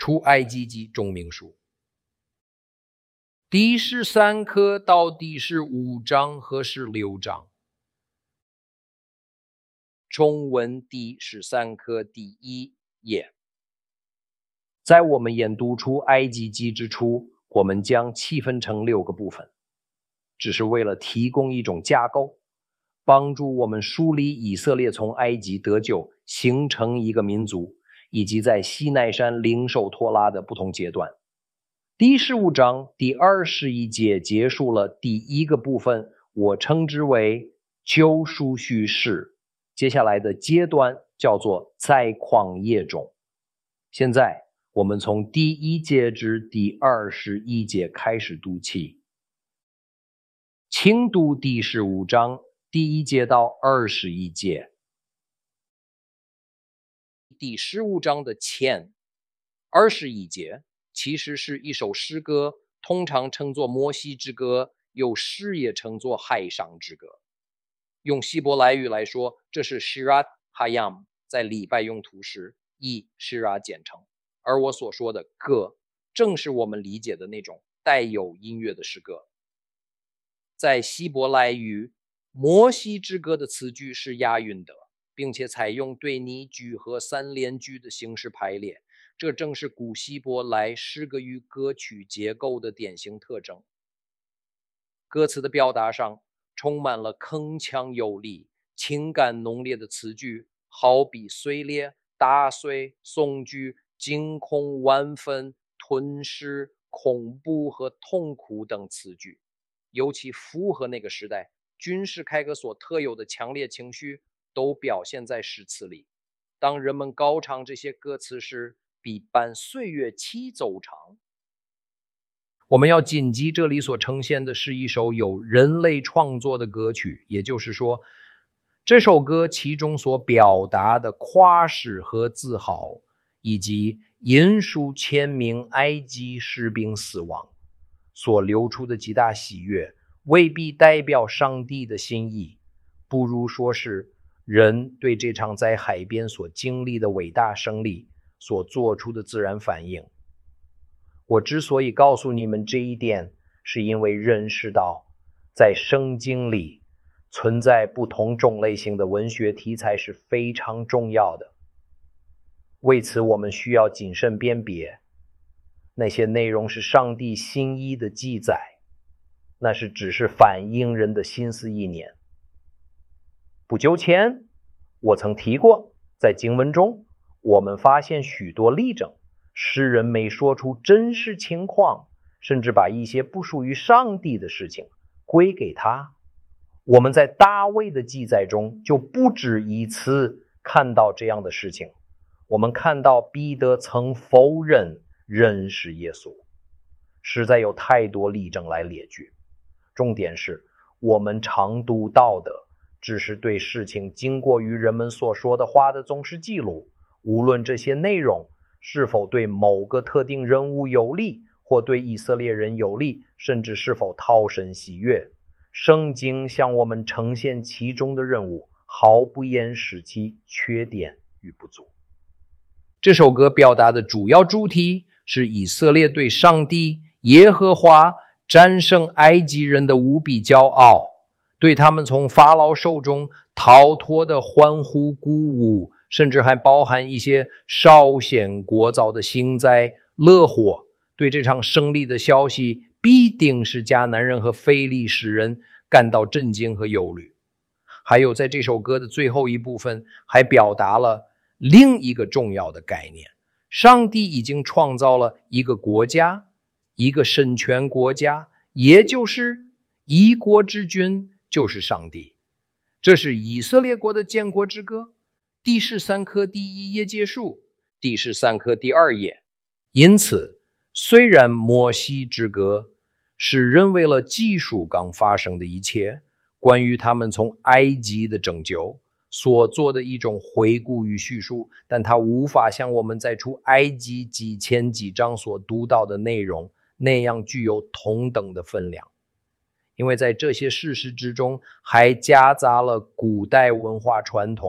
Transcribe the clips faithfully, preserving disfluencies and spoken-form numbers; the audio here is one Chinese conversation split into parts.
出埃及记众命书第十三课到第十五章和十六章。中文第十三课第一页。在我们研读出埃及记之初，我们将细分成六个部分，只是为了提供一种架构，帮助我们梳理以色列从埃及得救，形成一个民族，以及在西奈山领受托拉的不同阶段。第十五章第二十一节结束了第一个部分，我称之为救赎叙事。接下来的阶段叫做在旷野中。现在我们从第一节至第二十一节开始读起，请读第十五章第一节到二十一节。第十五章的前二十一节其实是一首诗歌，通常称作摩西之歌，有时也称作海上之歌。用希伯来语来说，这是 Shirat Hayam， 在礼拜用途时以 Shira 简称。而我所说的歌，正是我们理解的那种带有音乐的诗歌。在希伯来语，摩西之歌的词句是押韵的，并且采用对拟句和三连句的形式排列，这正是古希伯来诗歌与歌曲结构的典型特征。歌词的表达上充满了铿锵有力、情感浓烈的词句，好比碎裂、打碎、悚惧、惊恐、万分、吞噬、恐怖和痛苦等词句，尤其符合那个时代军事开歌所特有的强烈情绪，都表现在诗词里。当人们高唱这些歌词时，比伴岁月齐奏长。我们要谨记，这里所呈现的是一首有人类创作的歌曲，也就是说，这首歌其中所表达的夸饰和自豪，以及引述千名埃及士兵死亡所流出的极大喜悦，未必代表上帝的心意，不如说是人对这场在海边所经历的伟大胜利所做出的自然反应。我之所以告诉你们这一点，是因为认识到在圣经里存在不同种类型的文学题材是非常重要的。为此我们需要谨慎辨别，那些内容是上帝心意的记载，那是只是反映人的心思意念。不久前我曾提过，在经文中我们发现许多例证，诗人没说出真实情况，甚至把一些不属于上帝的事情归给他。我们在大卫的记载中就不止一次看到这样的事情。我们看到彼得曾否认认识耶稣，实在有太多例证来列举。重点是，我们常读到的只是对事情经过于人们所说的话的总是记录，无论这些内容是否对某个特定人物有利，或对以色列人有利，甚至是否讨神喜悦，圣经向我们呈现其中的任务，毫不掩饰其缺点与不足。这首歌表达的主要主题是以色列对上帝耶和华战胜埃及人的无比骄傲，对他们从法老手中逃脱的欢呼鼓舞，甚至还包含一些稍显聒噪的幸灾乐祸。对这场胜利的消息必定是迦南人和非利士人感到震惊和忧虑。还有在这首歌的最后一部分还表达了另一个重要的概念，上帝已经创造了一个国家，一个神权国家，也就是一国之君就是上帝。这是以色列国的建国之歌。第十三课第一页结束，第十三课第二页。因此，虽然摩西之歌是人为了记述刚发生的一切，关于他们从埃及的拯救所做的一种回顾与叙述，但它无法像我们在出埃及几千几章所读到的内容那样具有同等的分量，因为在这些事实之中还夹杂了古代文化传统，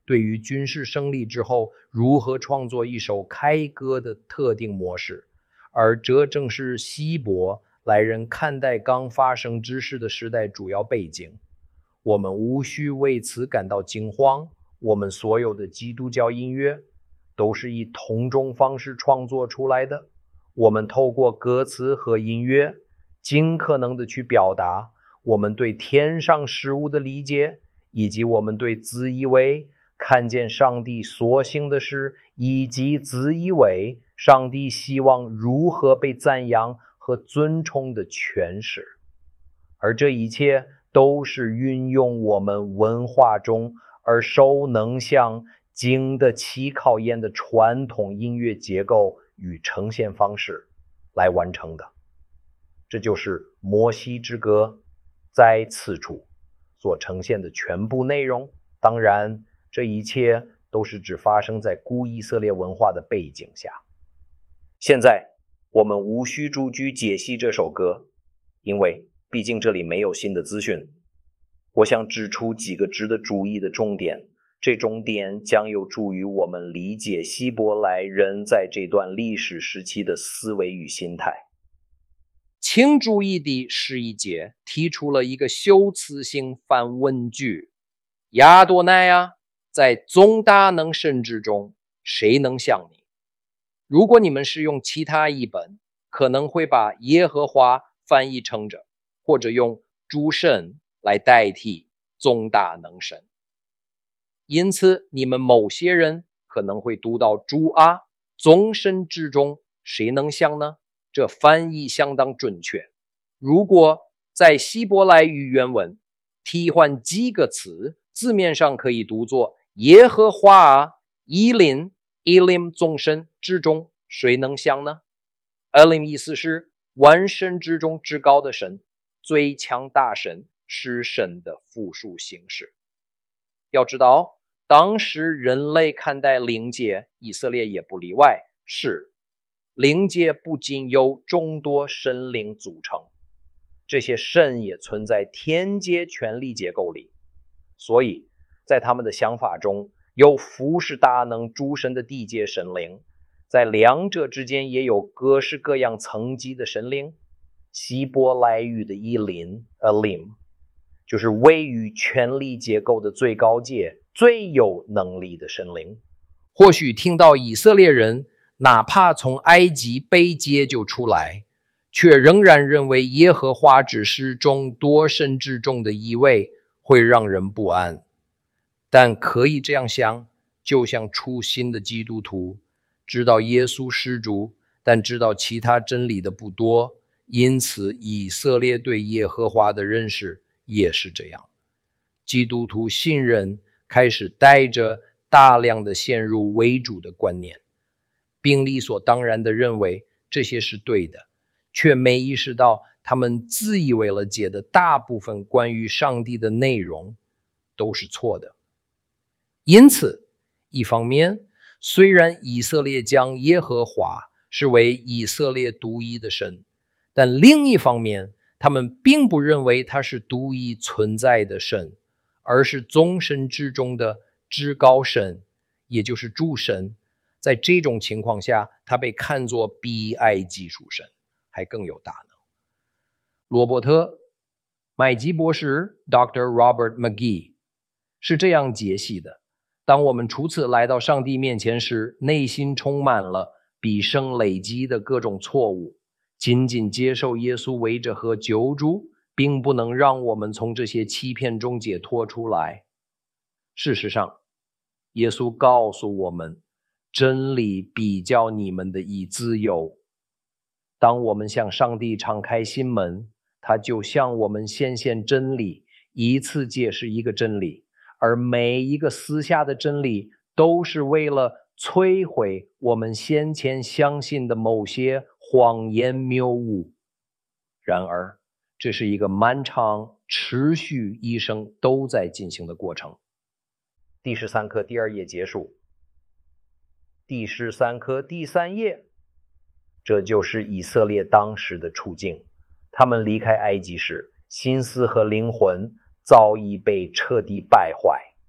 对于军事胜利之后如何创作一首开歌的特定模式，而这正是希伯来人看待刚发生之事的时代主要背景。我们无需为此感到惊慌，我们所有的基督教音乐都是以同种方式创作出来的。我们透过歌词和音乐尽可能的去表达我们对天上事物的理解，以及我们对自以为看见上帝所行的事，以及自以为上帝希望如何被赞扬和尊崇的诠释。而这一切都是运用我们文化中耳熟能详、经得起考验的传统音乐结构与呈现方式来完成的。这就是摩西之歌在此处所呈现的全部内容。当然，这一切都是指发生在古以色列文化的背景下。现在我们无需逐句解析这首歌，因为毕竟这里没有新的资讯。我想指出几个值得注意的重点，这重点将有助于我们理解希伯来人在这段历史时期的思维与心态。 请注意第十一节提出了一个修辞性反问句：亚多奈啊，在总大能神之中，谁能像你？如果你们是用其他译本，可能会把耶和华翻译成着，或者用诸神来代替总大能神。因此你们某些人可能会读到主啊，众神之中谁能像呢？这翻译相当准确。如果在希伯来语原文替换几个词，字面上可以读作耶和华啊，伊林伊林众神之中谁能像呢？伊林意思是万神之中至高的神，最强大神，是神的复数形式。要知道，当时人类看待灵界，以色列也不例外，是灵界不仅由众多神灵组成，这些神也存在天界权力结构里，所以在他们的想法中，有服侍大能诸神的地界神灵，在两者之间也有各式各样层级的神灵。希伯来语的伊林 Elim 就是位于权力结构的最高界、最有能力的神灵。或许听到以色列人哪怕从埃及被解救出来，却仍然认为耶和华只是众多神之中的一位，会让人不安。但可以这样想，就像初信的基督徒知道耶稣是主，但知道其他真理的不多，因此以色列对耶和华的认识也是这样。基督徒信任开始带着大量的先入为主的观念，并理所当然地认为这些是对的，却没意识到他们自以为了解的大部分关于上帝的内容都是错的。因此，一方面，虽然以色列将耶和华视为以色列独一的神，但另一方面，他们并不认为他是独一存在的神，而是众神之中的至高神，也就是主神。在这种情况下，他被看作比埃及属神还更有大能。罗伯特·麦基博士 Doctor Robert McGee 是这样解析的：当我们初次来到上帝面前时，内心充满了毕生累积的各种错误，仅仅接受耶稣为着和救主，并不能让我们从这些欺骗中解脱出来。事实上，耶稣告诉我们，真理比较你们的以自由。当我们向上帝敞开心门，他就向我们显现真理，一次解释一个真理，而每一个私下的真理都是为了摧毁我们先前相信的某些谎言谬误。然而，这是一个漫长、持续一生都在进行的过程。第十三课第二页结束。第十三课第三页，这就是以色列当时的处境。他们离开埃及时，心思和灵魂早已被彻底败坏。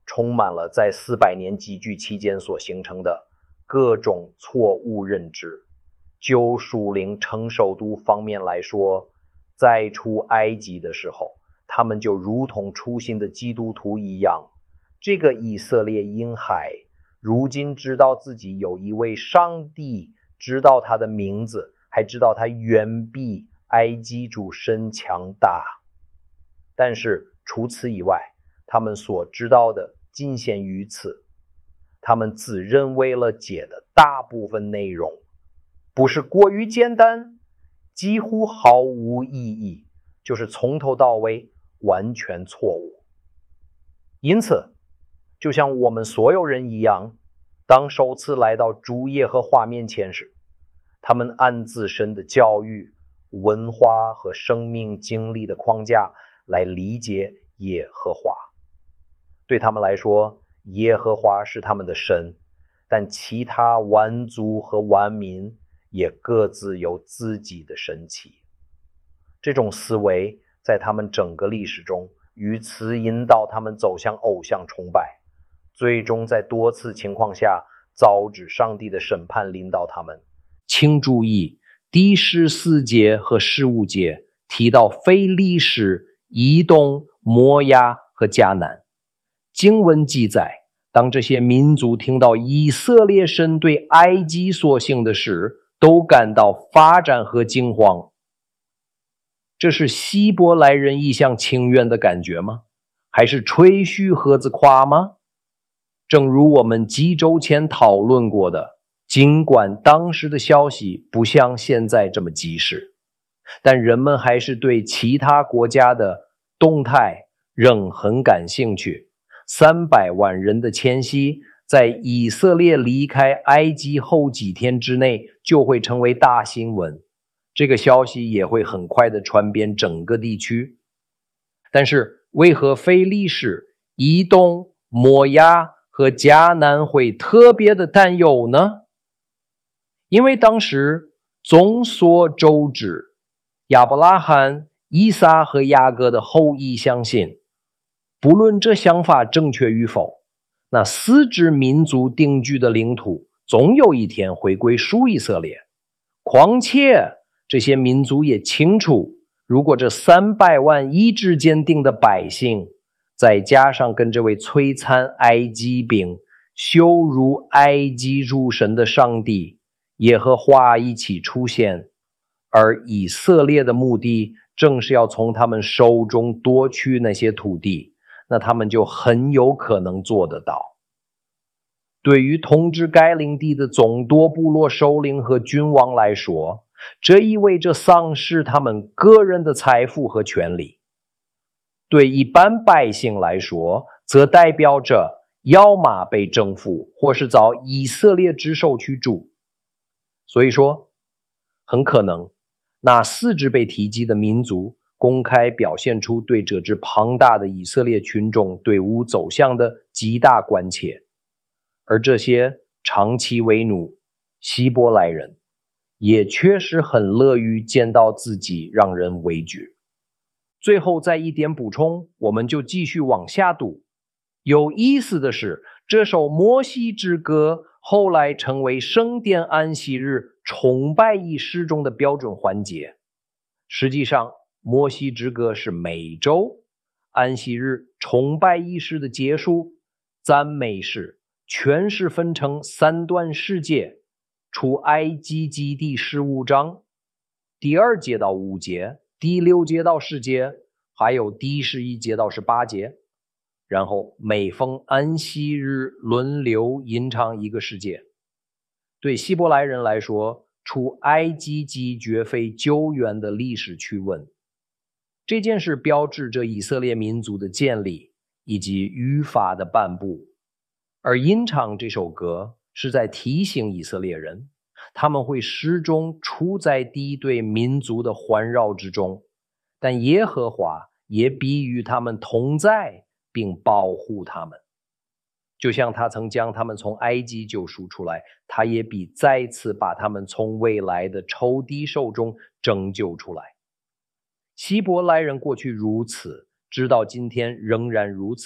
充满了在四百年集聚期间所形成的各种错误认知。就属灵成熟度方面来说，在出埃及的时候，他们就如同初心的基督徒一样，这个以色列婴孩如今知道自己有一位上帝，知道他的名字，还知道他远比埃及主神强大。但是除此以外，他们所知道的仅限于此。他们自认为了解的大部分内容，不是过于简单，几乎毫无意义，就是从头到尾完全错误。因此，就像我们所有人一样，当首次来到主耶和华面前时，他们按自身的教育、文化和生命经历的框架来理解耶和华。对他们来说，耶和华是他们的神，但其他万族和万民也各自有自己的神祇。这种思维在他们整个历史中于此引导他们走向偶像崇拜，最终在多次情况下遭致上帝的审判临到他们。 请注意，第十四节和十五节提到非利士、以东、摩押和迦南。经文记载，当这些民族听到以色列神对埃及所行的事，都感到发展和惊慌。这是希伯来人一厢情愿的感觉吗？还是吹嘘盒子夸吗？正如我们几周前讨论过的，尽管当时的消息不像现在这么及时，但人们还是对其他国家的动态仍很感兴趣。三百万人的迁徙，在以色列离开埃及后几天之内就会成为大新闻，这个消息也会很快的传遍整个地区。但是为何非利士、以东、摩押和迦南会特别的担忧呢？因为当时众所周知，亚伯拉罕、以撒和雅各的后裔相信，不论这想法正确与否，那四支民族定居的领土总有一天会归属以色列。况且这些民族也清楚，如果这三百万意志坚定的百姓，再加上跟这位摧残埃及兵、羞辱埃及诸神的上帝耶和华一起出现，而以色列的目的正是要从他们手中夺取那些土地，那他们就很有可能做得到。对于统治该领地的众多部落首领和君王来说，这意味着丧失他们个人的财富和权利。对一般百姓来说，则代表着要么被征服，或是遭以色列之手去诛。所以说，很可能那四支被提及的民族公开表现出对这支庞大的以色列群众队伍走向的极大关切，而这些长期为奴希伯来人也确实很乐于见到自己让人畏惧。最后再一点补充，我们就继续往下读。有意思的是，这首摩西之歌后来成为圣殿安息日崇拜仪式中的标准环节。实际上，摩西之歌是每周安息日崇拜仪式的结束，赞美诗全是分成三段世节，出埃及记第十五章，第二节到五节，第六节到十节，还有第十一节到十八节，然后每逢安息日轮流吟唱一个世节。对希伯来人来说，出埃及记绝非久远的历史趣闻，这件事标志着以色列民族的建立以及语法的颁布。而吟唱这首歌是在提醒以色列人，他们会始终处在敌对民族的环绕之中，但耶和华也必与他们同在，并保护他们。就像他曾将他们从埃及救赎出来，他也必再次把他们从未来的仇敌手中拯救出来。希伯来人过去如此，直到今天仍然如此，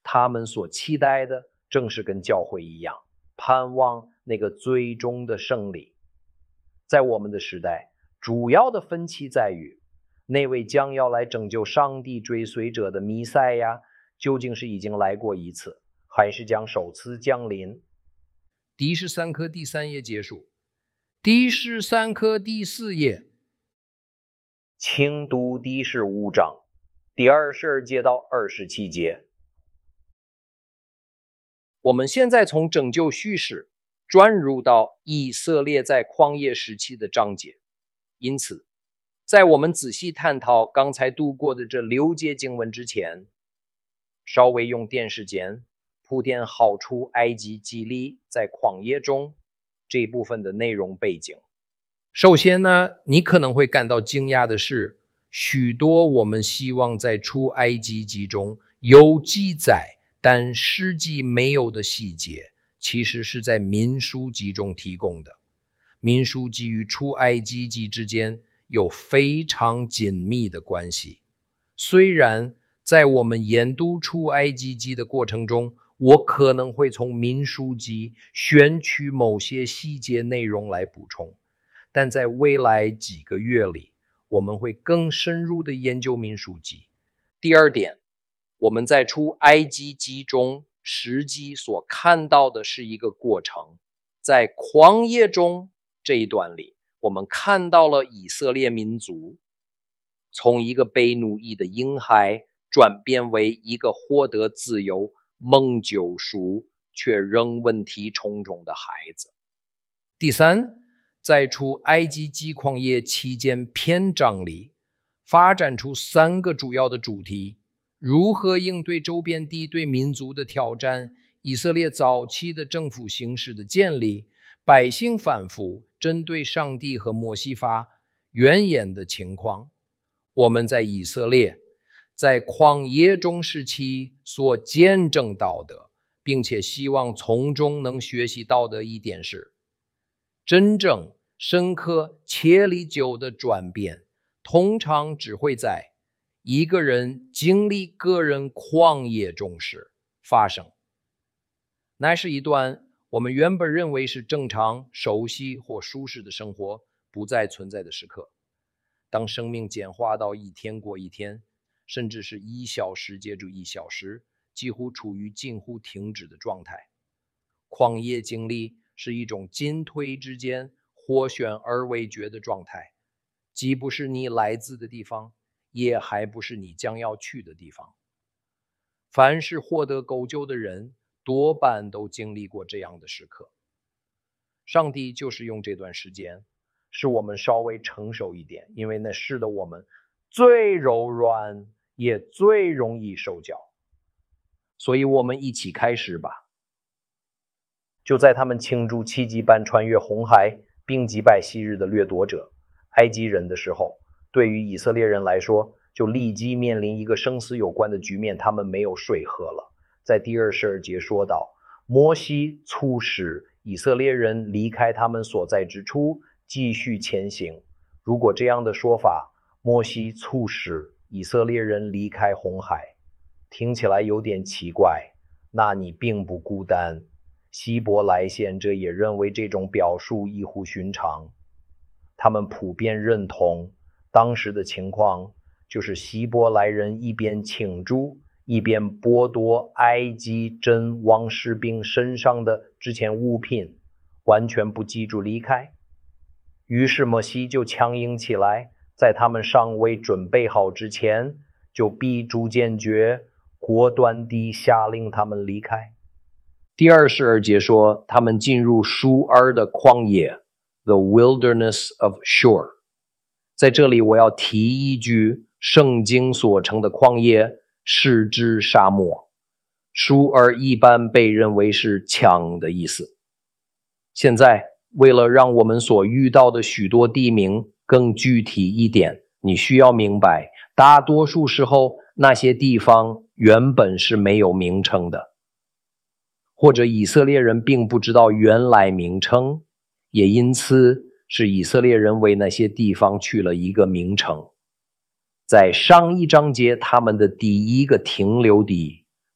他们所期待的正是跟教会一样，盼望那个最终的胜利。在我们的时代，主要的分歧在于，那位将要来拯救上帝追随者的弥赛亚，究竟是已经来过一次，还是将首次降临。 第十三课第三页结束。第十三课第四页， 请读第十五章第二十二节到二十七节。 我们现在从拯救叙事转入到以色列在旷野时期的章节，因此在我们仔细探讨刚才读过的这六节经文之前，稍微用点时间铺垫好出埃及激励在旷野中这部分的内容背景。首先呢，你可能会感到惊讶的是，许多我们希望在出埃及记中有记载但实际没有的细节，其实是在民数记中提供的。民数记与出埃及记之间有非常紧密的关系。虽然在我们研读出埃及记的过程中，我可能会从民数记选取某些细节内容来补充，但在未来几个月里，我们会更深入地研究民数记。第二点，我们在出埃及记中实际所看到的是一个过程。在旷野中这一段里，我们看到了以色列民族从一个被奴役的婴孩转变为一个获得自由、蒙救赎却仍问题重重的孩子。第三，在出埃及记旷野期间篇章里发展出三个主要的主题：如何应对周边地对民族的挑战，以色列早期的政府形式的建立，百姓反复针对上帝和摩西发怨言的情况。我们在以色列在旷野中时期所见证到的，并且希望从中能学习到的一点是，真正深刻且历久的转变通常只会在一个人经历个人旷野中时发生。那是一段我们原本认为是正常、熟悉或舒适的生活不再存在的时刻。当生命简化到一天过一天，甚至是一小时接着一小时，几乎处于近乎停止的状态。旷野经历是一种进退之间或选而为决的状态，既不是你来自的地方，也还不是你将要去的地方。凡是获得救救的人，多半都经历过这样的时刻。上帝就是用这段时间使我们稍微成熟一点，因为那使得我们最柔软也最容易受教。所以我们一起开始吧。就在他们庆祝奇迹般穿越红海并击败昔日的掠夺者埃及人的时候，对于以色列人来说就立即面临一个生死有关的局面，他们没有水喝了。在第二十二节说到，摩西促使以色列人离开他们所在之处，继续前行。如果这样的说法，摩西促使以色列人离开红海，听起来有点奇怪，那你并不孤单。希伯来贤者也认为这种表述异乎寻常，他们普遍认同当时的情况就是希伯来人一边庆祝，一边剥夺埃及真王士兵身上的之前物品，完全不记住离开。于是摩西就强硬起来，在他们尚未准备好之前，就逼诸坚决，果断地下令他们离开。第二十二节说，他们进入舒尔的旷野 The wilderness of Shur。 在这里我要提一句，圣经所称的旷野是指沙漠，舒尔一般被认为是强的意思。现在为了让我们所遇到的许多地名更具体一点，你需要明白，大多数时候那些地方原本是没有名称的，或者以色列人并不知道原来名称，也因此是以色列人为那些地方取了一个名称。在上一章节他们的第一个停留地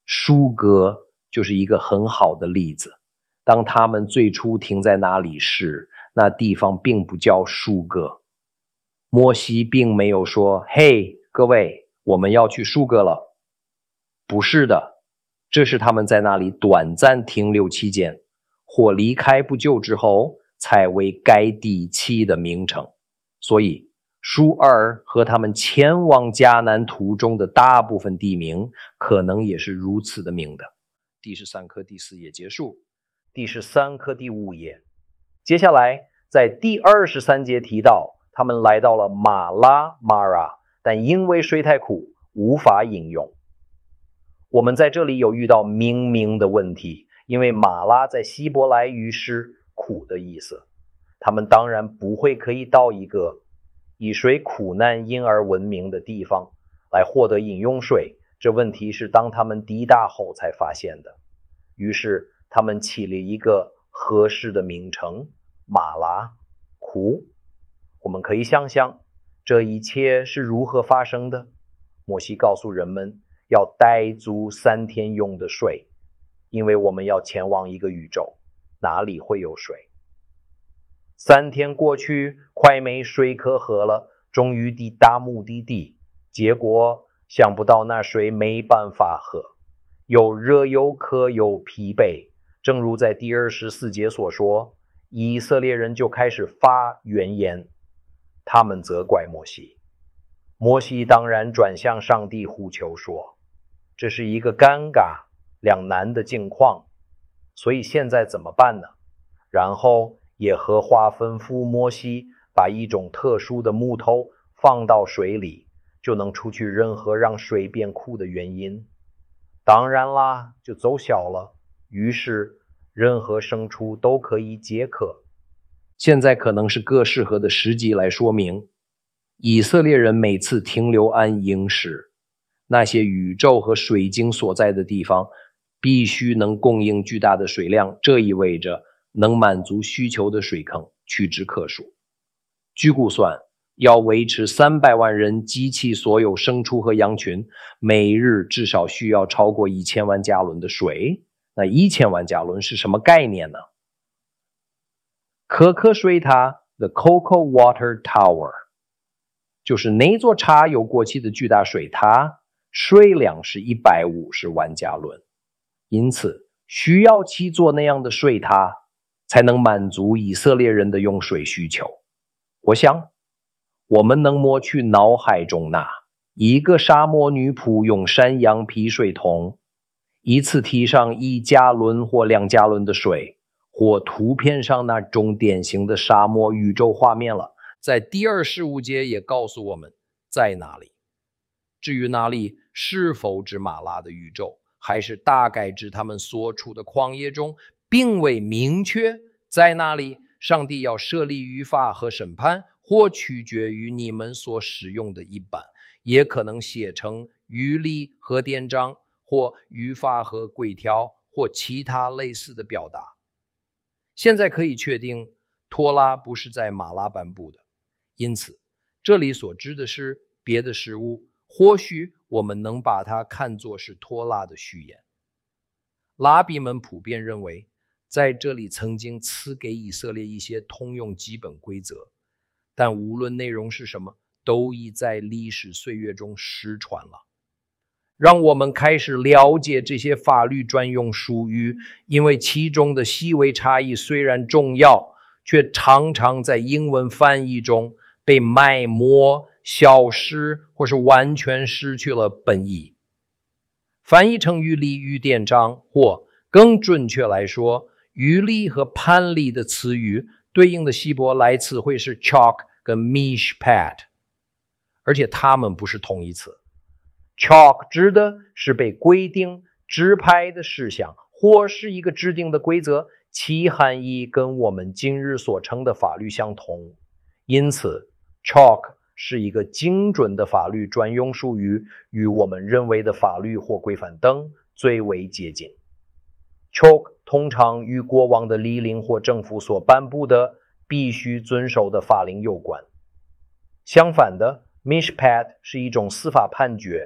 书歌就是一个很好的例子。当他们最初停在那里时，那地方并不叫书歌。摩西并没有说，嘿，各位，我们要去书歌了。不是的，这是他们在那里短暂停留期间，或离开不久之后，才为该地起的名称。所以书二和他们前往迦南途中的大部分地名，可能也是如此的名的。第十三课第四页结束。第十三课第五页，接下来在第二十三节提到，他们来到了马拉马拉，但因为水太苦，无法饮用。我们在这里有遇到命名的问题，因为马拉在希伯来语是苦的意思，他们当然不会可以到一个以水苦难因而闻名的地方来获得饮用水，这问题是当他们抵达后才发现的。于是他们起了一个合适的名称，马拉，苦。我们可以想象这一切是如何发生的。摩西告诉人们要带足三天用的水，因为我们要前往一个宇宙，哪里会有水？三天过去，快没水可喝了，终于抵达目的地，结果想不到那水没办法喝，又热又渴又疲惫。正如在第二十四节所说，以色列人就开始发怨言，他们责怪摩西。摩西当然转向上帝呼求说，这是一个尴尬两难的境况，所以现在怎么办呢？然后耶和华吩咐摩西把一种特殊的木头放到水里，就能除去任何让水变苦的原因。当然啦，就奏效了，于是任何牲畜都可以解渴。现在可能是更适合的时机来说明，以色列人每次停留安营时，那些宇宙和水晶所在的地方必须能供应巨大的水量，这意味着能满足需求的水坑屈指可数。据估算，要维持三百万人及其所有牲畜和羊群，每日至少需要超过一千万加仑的水。那一千万加仑是什么概念呢？可可水塔 The Cocoa Water Tower 就是那座插有过气的巨大水塔，水量是一百五十万加仑，因此需要七座那样的水塔才能满足以色列人的用水需求。我想我们能摸去脑海中那一个沙漠女仆用山羊皮水桶一次提上一加仑或两加仑的水，或图片上那种典型的沙漠宇宙画面了。 在第二十五节也告诉我们在哪里。至于哪里是否指马拉的宇宙，还是大概指他们所处的旷野中，并未明确。在哪里上帝要设立律法和审判，或取决于你们所使用的一版，也可能写成律例和典章，或律法和规条，或其他类似的表达。现在可以确定托拉不是在马拉颁布的，因此这里所指的是别的事物，或许我们能把它看作是托拉的序言。拉比们普遍认为，在这里曾经赐给以色列一些通用基本规则，但无论内容是什么，都已在历史岁月中失传了。让我们开始了解这些法律专用术语，因为其中的细微差异虽然重要，却常常在英文翻译中被埋没、消失，或是完全失去了本意。翻译成律例与典章，或更准确来说，律例和判例的词语对应的希伯来词汇是 chalk 跟 mishpat， 而且它们不是同义词。chalk 指的是被规定指派的事项，或是一个制定的规则，其含义跟我们今日所称的法律相同。因此 chalk 是一个精准的法律专用术语，与我们认为的法律或规范等最为接近。chalk 通常与国王的律令或政府所颁布的必须遵守的法令有关。相反的 mishpat 是一种司法判决，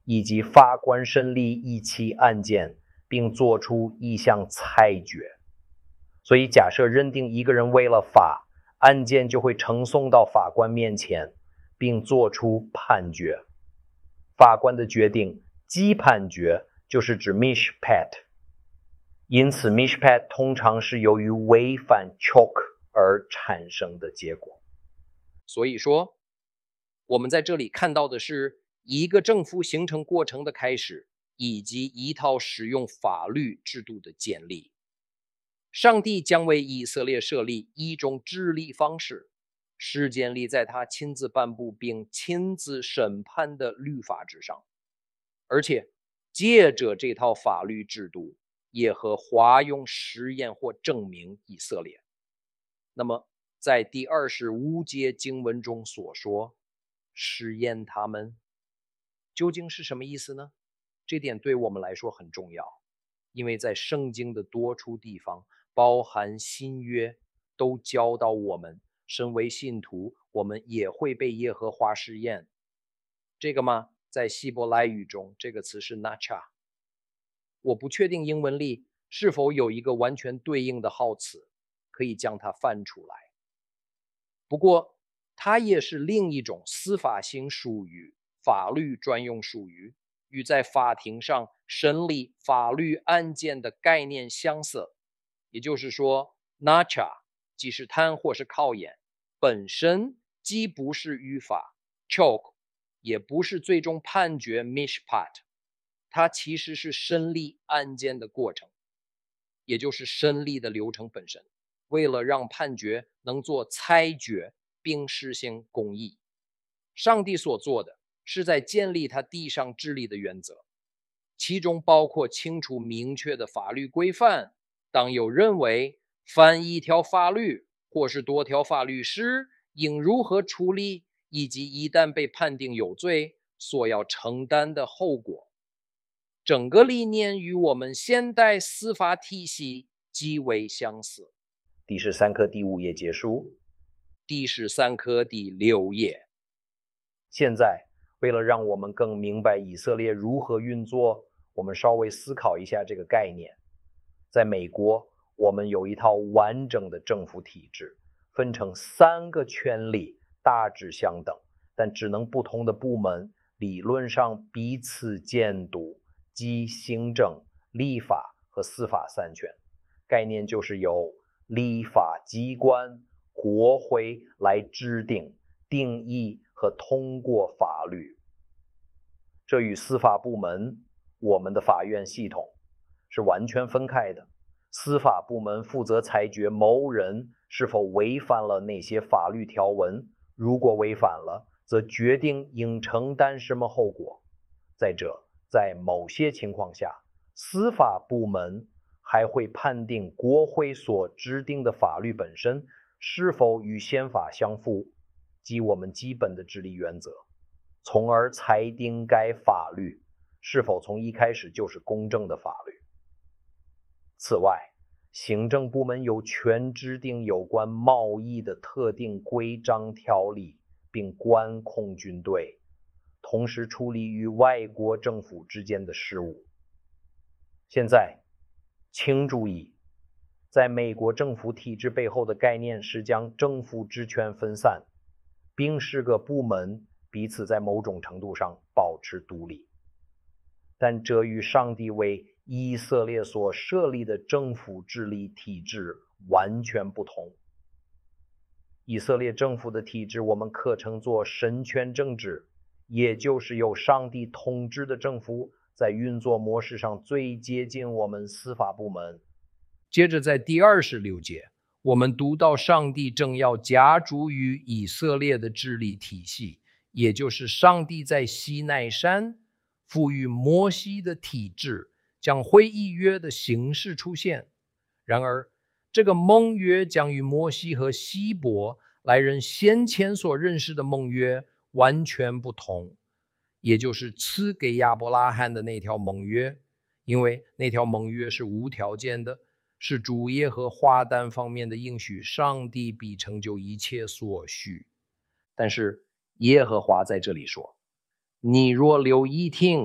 以及法官审理一起案件，并做出一项裁决。所以假设认定一个人违了法，案件就会呈送到法官面前，并做出判决。法官的决定即判决就是指 mishpat， 因此 mishpat 通常是由于违反 chok 而产生的结果。 所以说我们在这里看到的是一个政府形成过程的开始，以及一套使用法律制度的建立。上帝将为以色列设立一种治理方式，是建立在他亲自颁布并亲自审判的律法之上，而且借着这套法律制度，耶和华用实验或证明以色列。那么在第二十五节经文中所说试验他们，究竟是什么意思呢？这点对我们来说很重要，因为在圣经的多处地方，包含新约，都教导我们身为信徒，我们也会被耶和华试验。这个吗？在希伯来语中，这个词是 nacha。 我不确定英文里是否有一个完全对应的号词可以将它翻出来，不过它也是另一种司法性术语，法律专用术语，与在法庭上审理法律案件的概念相似。也就是说 nacha 即是弹或是靠眼，本身既不是语法 chok， 也不是最终判决 mishpat， 它其实是审理案件的过程，也就是审理的流程本身，为了让判决能做裁决并实行公义。上帝所做的是在建立他地上治理的原则，其中包括清楚明确的法律规范。当有认为犯一条法律或是多条法律时应如何处理，以及一旦被判定有罪所要承担的后果。整个理念与我们现代司法体系极为相似。 第十三课第五页结束。 第十三课第六页。 现在为了让我们更明白以色列如何运作，我们稍微思考一下这个概念。在美国，我们有一套完整的政府体制，分成三个权力，大致相等，但只能不同的部门理论上彼此监督，即行政、立法和司法三权。概念就是由立法机关、国会来制定、定义和通过法律。这与司法部门，我们的法院系统是完全分开的。司法部门负责裁决某人是否违反了那些法律条文，如果违反了，则决定应承担什么后果。再者，在某些情况下，司法部门还会判定国会所制定的法律本身是否与宪法相符，即我们基本的治理原则，从而裁定该法律是否从一开始就是公正的法律。此外，行政部门有权制定有关贸易的特定规章条例，并管控军队，同时处理与外国政府之间的事务。现在，请注意，在美国政府体制背后的概念是将政府职权分散，并使各部门彼此在某种程度上保持独立。但这与上帝为以色列所设立的政府治理体制完全不同。以色列政府的体制我们可称作神权政治，也就是由上帝统治的政府，在运作模式上最接近我们司法部门。 接着在第二十六节，我们读到上帝正要加诸于以色列的治理体系，也就是上帝在西奈山赋予摩西的体制将会议约的形式出现。然而这个盟约将与摩西和希伯来人先前所认识的盟约完全不同，也就是赐给亚伯拉罕的那条盟约，因为那条盟约是无条件的，是主耶和华单方面的应许，上帝必成就一切所需。但是耶和华在这里说，你若留意听，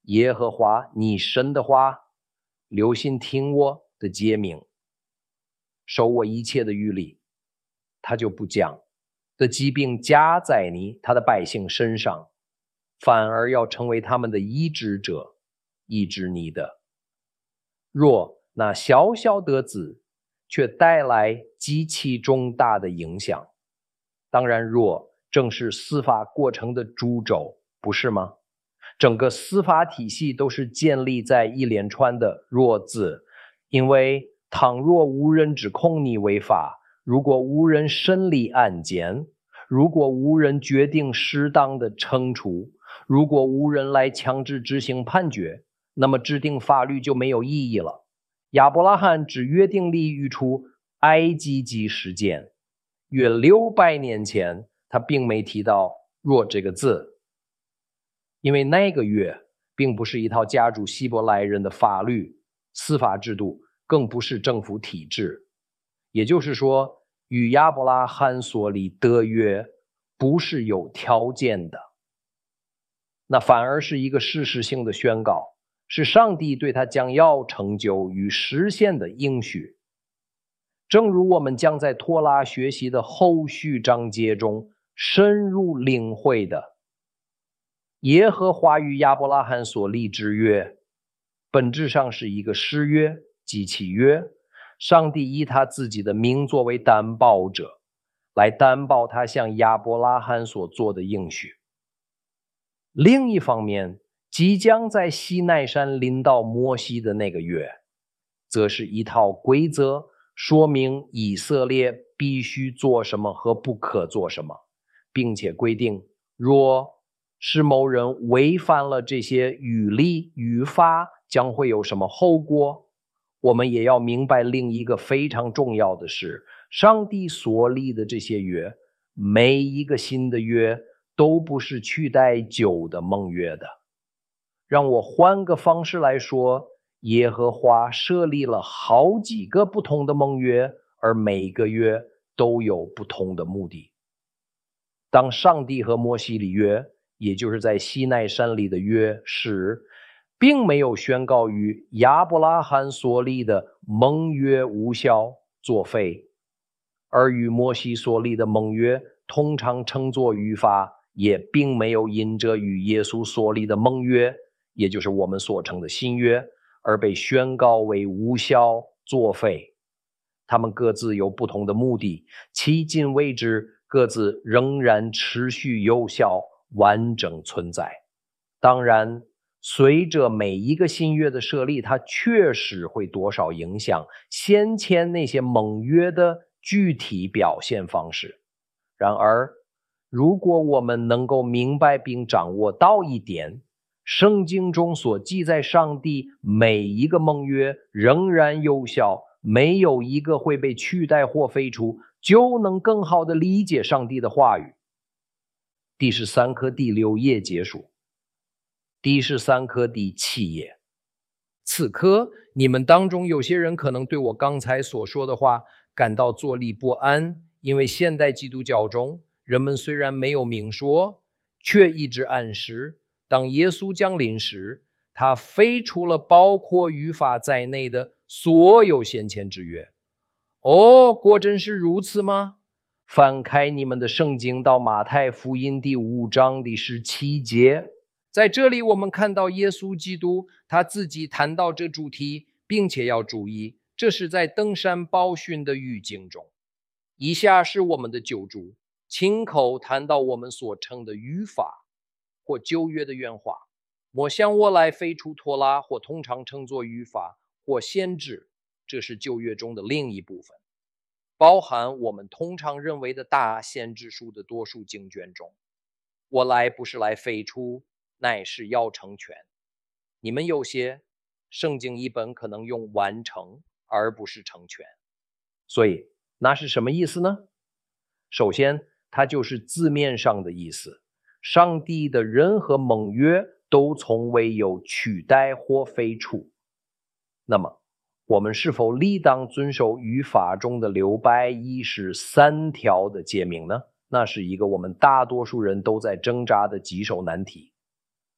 耶和华你神的话，留心听我的诫命，守我一切的谕例，他就不将的疾病加在你他的百姓身上，反而要成为他们的医治者，医治你的。若那小小的子却带来极其重大的影响，当然若正是司法过程的主轴，不是吗？整个司法体系都是建立在一连串的若字，因为倘若无人指控你违法，如果无人审理案件，如果无人决定适当的惩处，如果无人来强制执行判决，那么制定法律就没有意义了。亚伯拉罕只约定立预出埃及记事件，约六百年前他并没提到若这个字，因为那个约并不是一套家住希伯来人的法律司法制度，更不是政府体制。也就是说，与亚伯拉罕所立的约不是有条件的，那反而是一个事实性的宣告，是上帝对他将要成就与实现的应许。正如我们将在托拉学习的后续章节中深入领会的，耶和华与亚伯拉罕所立之约本质上是一个誓约及契约，上帝以他自己的名作为担保者，来担保他向亚伯拉罕所做的应许。另一方面，即将在西奈山临到摩西的那个约，则是一套规则，说明以色列必须做什么和不可做什么，并且规定若是某人违反了这些语例语法，将会有什么后果。我们也要明白另一个非常重要的是，上帝所立的这些约，每一个新的约都不是取代旧的盟约的。让我换个方式来说，耶和华设立了好几个不同的盟约，而每个约都有不同的目的。当上帝和摩西立约，也就是在西奈山里的约时，并没有宣告与亚伯拉罕所立的盟约无效作废，而与摩西所立的盟约通常称作律法，也并没有因着与耶稣所立的盟约，也就是我们所称的新约，而被宣告为无效作废。他们各自有不同的目的，迄今为止各自仍然持续有效完整存在。当然，随着每一个新约的设立，它确实会多少影响先前那些盟约的具体表现方式。然而，如果我们能够明白并掌握到一点，圣经中所记载上帝每一个盟约仍然有效，没有一个会被取代或废除，就能更好地理解上帝的话语。第十三课第六页结束。第十三课第七页。此刻你们当中有些人可能对我刚才所说的话感到坐立不安，因为现代基督教中人们虽然没有明说，却一直暗示当耶稣降临时，他废除了包括律法在内的所有先前之约。哦，果真是如此吗？翻开你们的圣经到马太福音第五章第十七节，在这里我们看到耶稣基督他自己谈到这主题，并且要注意，这是在登山宝训的语境中。以下是我们的救主亲口谈到我们所称的律法或旧约的原话，莫向我来废除托拉，或通常称作律法或先知，这是旧约中的另一部分，包含我们通常认为的大先知书的多数经卷中。我来不是来废除，乃是要成全。你们有些圣经一本可能用完成而不是成全，所以那是什么意思呢？首先，它就是字面上的意思，上帝的任何盟约都从未有取代或废除。那么我们是否理当遵守律法中的六百一十三条的诫命呢？那是一个我们大多数人都在挣扎的棘手难题。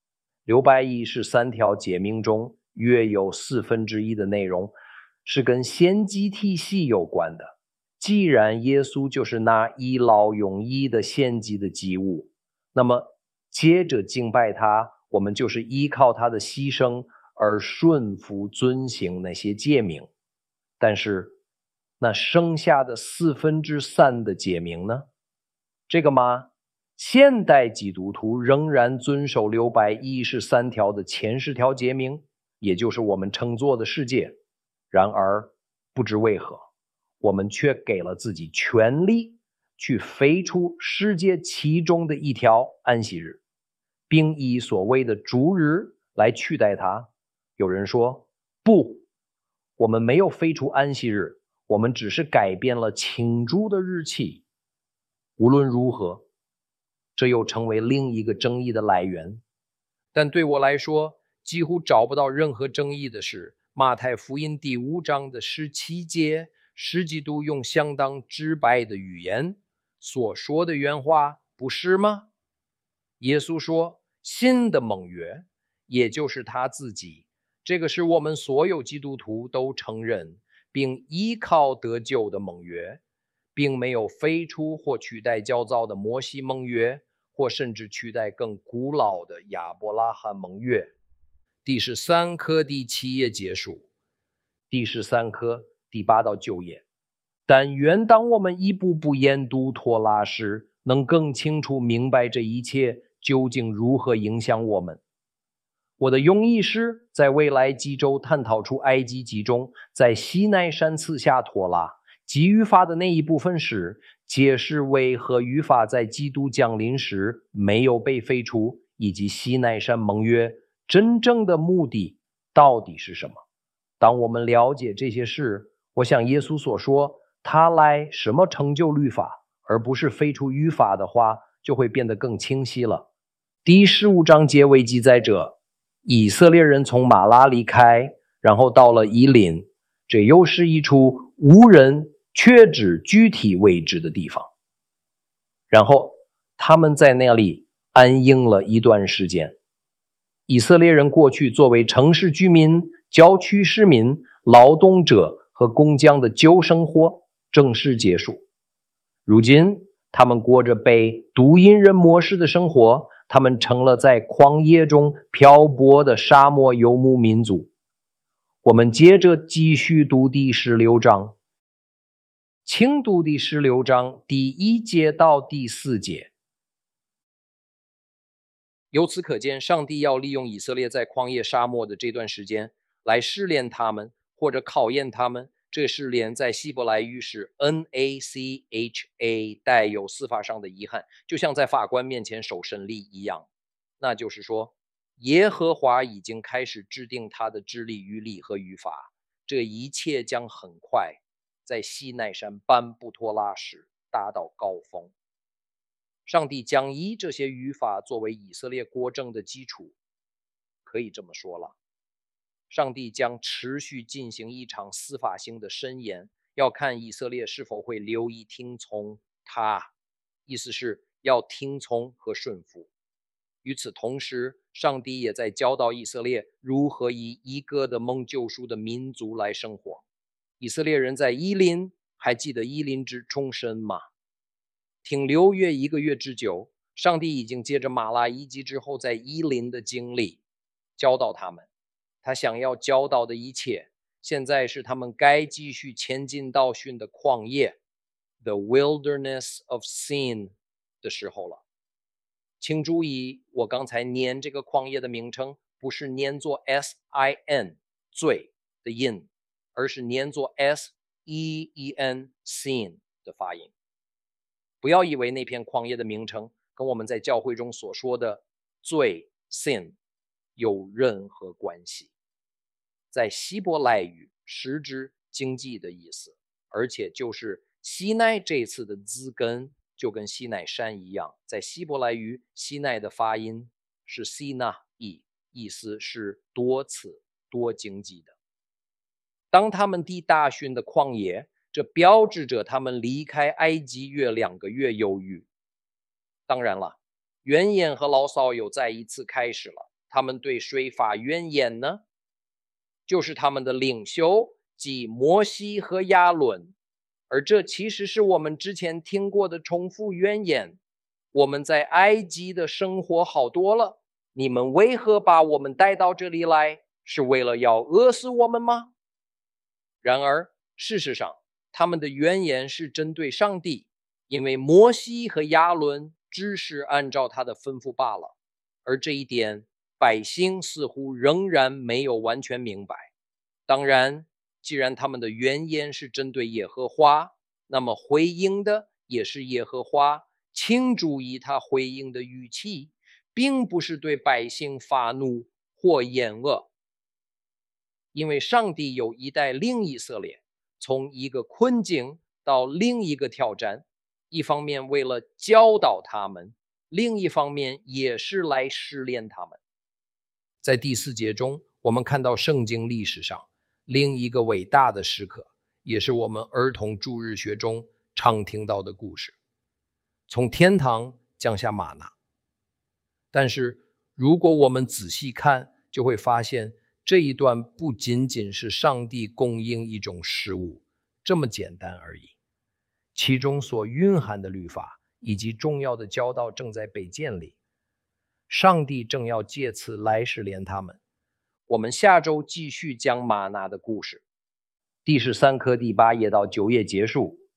留白一是三条诫命中约有四分之一的内容是跟献祭体系有关的。既然耶稣就是那一劳永逸的献祭的祭物，那么接着敬拜他，我们就是依靠他的牺牲而顺服遵行那些诫命。但是那剩下的四分之三的诫命呢？这个嘛，现代基督徒仍然遵守留白一十三条的前十条诫命，也就是我们称作的世界。然而不知为何，我们却给了自己权利去废除世界其中的一条安息日，并以所谓的主日来取代它。有人说，不，我们没有废除安息日，我们只是改变了庆祝的日期。无论如何，这又成为另一个争议的来源。 但对我来说，几乎找不到任何争议的是，马太福音第五章的十七节，使基督用相当直白的语言所说的原话，不是吗？耶稣说，新的盟约，也就是他自己，这个是我们所有基督徒都承认并依靠得救的盟约，并没有废除或取代较早的摩西盟约，或甚至取代更古老的亚伯拉罕盟约。第十三课第七页结束， 第十三课第八到九页。但愿当我们一步步研读托拉时，能更清楚明白这一切究竟如何影响我们。我的用意是在未来几周探讨出埃及记中在西奈山赐下托拉及语法的那一部分时，解释为何语法在基督降临时没有被废除，以及西奈山盟约真正的目的到底是什么。当我们了解这些事，我想耶稣所说他来什么成就律法，而不是废除语法的话，就会变得更清晰了。第十五章结尾记载着以色列人从马拉离开，然后到了以琳，这又是一处无人确指具体位置的地方。然后他们在那里安营了一段时间。以色列人过去作为城市居民、郊区市民、劳动者和工匠的旧生活正式结束。如今他们过着被独因人模式的生活，他们成了在旷野中漂泊的沙漠游牧民族。我们接着继续读第十六章，请读第十六章第一节到第四节。 由此可见，上帝要利用以色列在旷野沙漠的这段时间来试炼他们，或者考验他们。这试炼在希伯来语是 N A C H A， 带有司法上的遗憾，就像在法官面前守审例一样。那就是说，耶和华已经开始制定他的治理律例和语法，这一切将很快在西奈山颁布托拉时达到高峰。上帝将以这些语法作为以色列国政的基础，可以这么说了，上帝将持续进行一场司法性的申言，要看以色列是否会留意听从他，意思是要听从和顺服。与此同时，上帝也在教导以色列如何以一个的蒙救赎的民族来生活。以色列人在伊林，还记得伊林之重生吗？挺六月一个月之久，上帝已经借着马拉一记之后在伊林的经历教导他们，他想要教导的一切，现在是他们该继续前进到训的旷野 The wilderness of sin 的时候了。请注意，我刚才念这个旷野的名称不是念作 S I N 罪的音，而是念作 S E E N sin 的发音。不要以为那片旷野的名称跟我们在教会中所说的罪 sin 有任何关系。在希伯来语实质经济的意思，而且就是西奈这次的字根就跟西奈山一样，在希伯来语西奈的发音是西那意，意思是多次多经济的。当他们抵达训的旷野，这标志着他们离开埃及约两个月有余。当然了，原言和牢骚又再一次开始了。 他们对谁发怨言呢？就是他们的领袖，即摩西和亚伦。而这其实是我们之前听过的重复怨言。我们在埃及的生活好多了，你们为何把我们带到这里来？是为了要饿死我们吗？然而，事实上，他们的怨言是针对上帝，因为摩西和亚伦只是按照他的吩咐罢了。而这一点，百姓似乎仍然没有完全明白。当然，既然他们的怨言是针对耶和华，那么回应的也是耶和华。请注意他回应的语气，并不是对百姓发怒或厌恶。因为上帝有一带领以色列从一个困境到另一个挑战，一方面为了教导他们，另一方面也是来试炼他们。在第四节中，我们看到圣经历史上另一个伟大的时刻，也是我们儿童主日学中常听到的故事，从天堂降下玛纳。但是如果我们仔细看，就会发现这一段不仅仅是上帝供应一种食物这么简单而已，其中所蕴含的律法以及重要的教导正在被建立。上帝正要借此来试炼他们。我们下周继续讲玛纳的故事，第十三课第八页到九页结束。